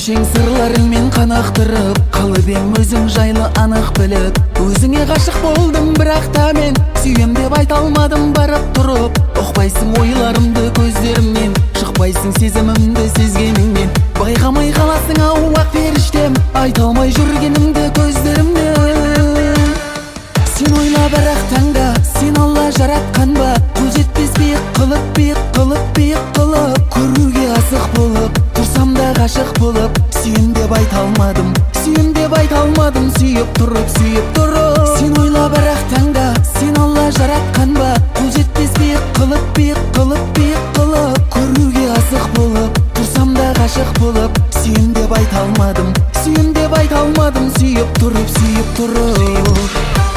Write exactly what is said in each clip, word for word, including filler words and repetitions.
Өшең сырларыңмен қанақтырып, қалып ең өзің жайлы анық біліп. Өзіңе ғашық болдым, бірақ та мен сүйем деп айта алмадым барып тұрып. Ұқпайсың ойларымды көздерімнен, шықпайсың сезімімді сезгеніңнен. Байқамай қаласың ауақ періштем, айта алмай жүргенімді көздерімнен. Сен ойла бірақ таңда, сен Алла жаратқан ба? Қол жетпес биік қылып, биік қылып, биік қылып, көруге асық болып, тұрсам да ғашық болып. Сүйем деп айта алмадым, сүйем деп айта алмадым, сүйіп тұрып, сүйіп тұрып. Сен ойла бірақ таңда, сен Алла жаратқан ба? Қол жетпес биік қылып, биік қылып, биік қылып, көруге асық болып, тұрсам да ғашық болып. Сүйем деп айта алмадым, сүйем деп айта алмадым, сүйіп тұрып, сүйіп тұрып.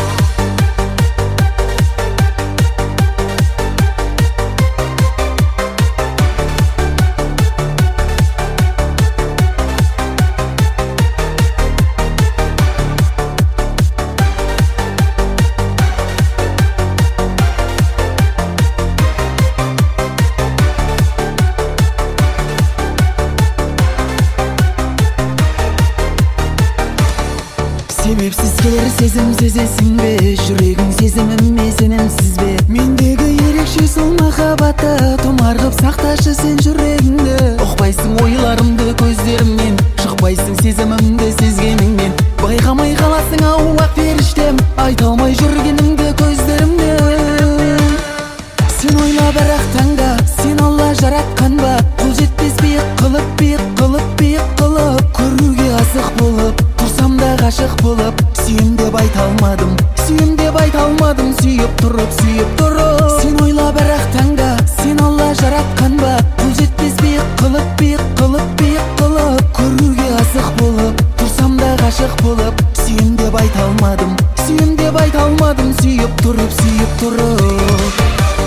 Себепсіз келер сезім сезесің бе? Жүрегің сезіміме сенімсіз бе? Мендегі ерекше сол махаббатты тұмар қып сақташы сен жүрегіңді. Ұқпайсың ойларымды көздерімнен, шықпайсың сезімімді сезгеніңнен. Байқамай қаласың ауақ періштем, айта алмай жүргенімді көздерімнен. Сен ойла бірақ таңда, сен Алла жаратқан ба? Қол жетпес биік қылып, биік қылып, биік қылып, көруге асық болып, тұрсам да ғашық болып. Сүйем деп айта алмадым, сүйем деп айта алмадым, сүйіп тұрып, сүйіп тұрып. Сен ойла бірақ таңда, сен Алла жаратқан ба? Қол жетпес биік қылып, биік қылып, биік қылып, көруге асық болып, тұрсам да ғашық болып. Сүйем деп айта алмадым, сүйем деп айта алмадым, сүйіп тұрып, сүйіп тұрып.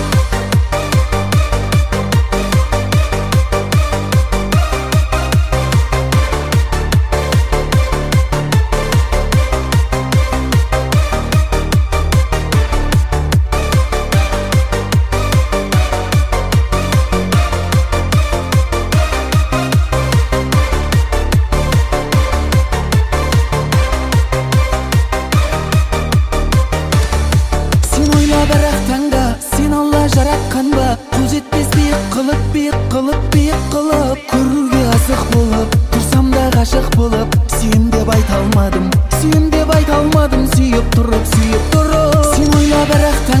Бірақ таңда, сен Алла жаратқан ба? Қол жетпес биік қылып, биік қылып, биік қылып, көруге асық болып, тұрсам да ғашық болып. Сүйем деп айта алмадым, сүйем деп айта алмадым, сүйіп тұрып, сүйіп тұрып. Сен ойла бірақ таңда